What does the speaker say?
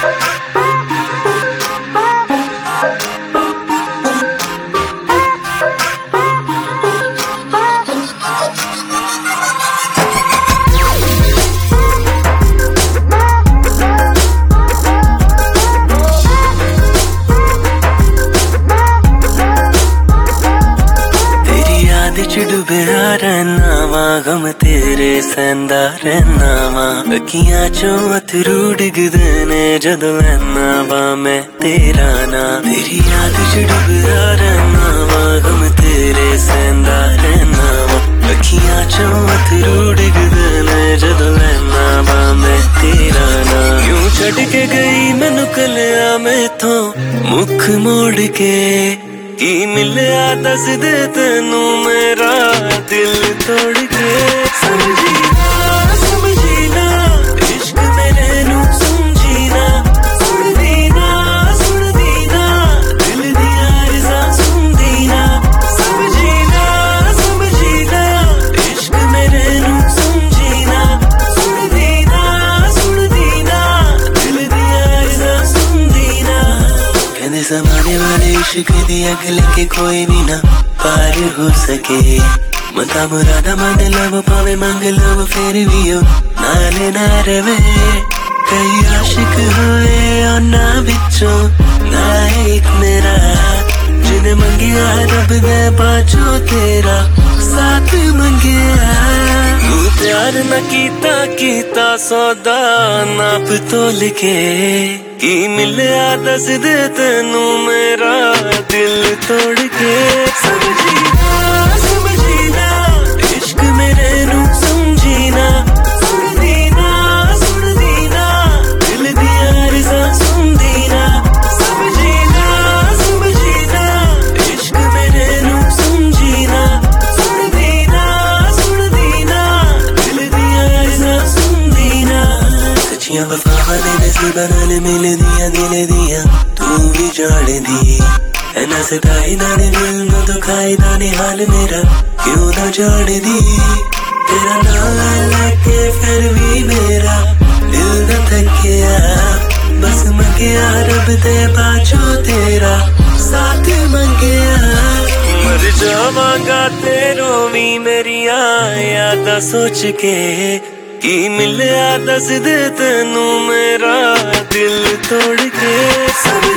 dubia रहना वा गम तेरे सहंदा रहना वा अखियां चो अथरू डिगदे ने जदों लैना वा मैं तेरा ना तेरी याद च डुबिया रहना वा गम तेरे सहंदा रहना वा अखियां चो अथरू डिगदे ने जदों लैना वा मैं तेरा ना यूं छड़ के गई मैनू कलिया मैथों मुख मोड़ के की मिलिया दस दे तेनू मेरा दिल तोड़ के समझी ना इश्क मेरे नू समझी ना सुन दी ना दिल दिया रज़ा सुन दी ना समझी ना इश्क मेरे नू समझी ना सुन दी ना दिल दिया रज़ा सुन दी ना कहंदे ज़माने वाले इश्क दी अग लेके कोई भी ना पार हो सके मता मुरादा मन लव पावे मंग लव फिर भी ओ नाले ना रवे कई आशिक होए ना बिचों ना एक मेरा जिन्हें मंगिया रब दे बाजो तेरा साथ मंगिया तू प्यार न कीता सौदा नाप तोल के की मिलिया दस दे तेनू मेरा दिल तोड़ के समझी ना इश्क मेरे नू समझी ना सुन दी ना दिल दिया रज़ा सुन दी ना समझी ना इश्क मेरे नू समझी ना सुन दी ना दिल दिया रज़ा सुन दी ना सच्चियां वफावां दे नसीबां नाल मिल दिया तू भी जाने दी ना सताई दाने दिल न दुखाई दाने हाल मेरा क्यों ना जाने दी तेरा नाम लेके फिर भी मेरा दिल न थकिया बस मंगिया रब दे बाजो तेरा साथ मंगिया मर जावांगा तेरो भी मेरिया यादां सोच के की मिलिया दस दे तेनू मेरा दिल तोड़ के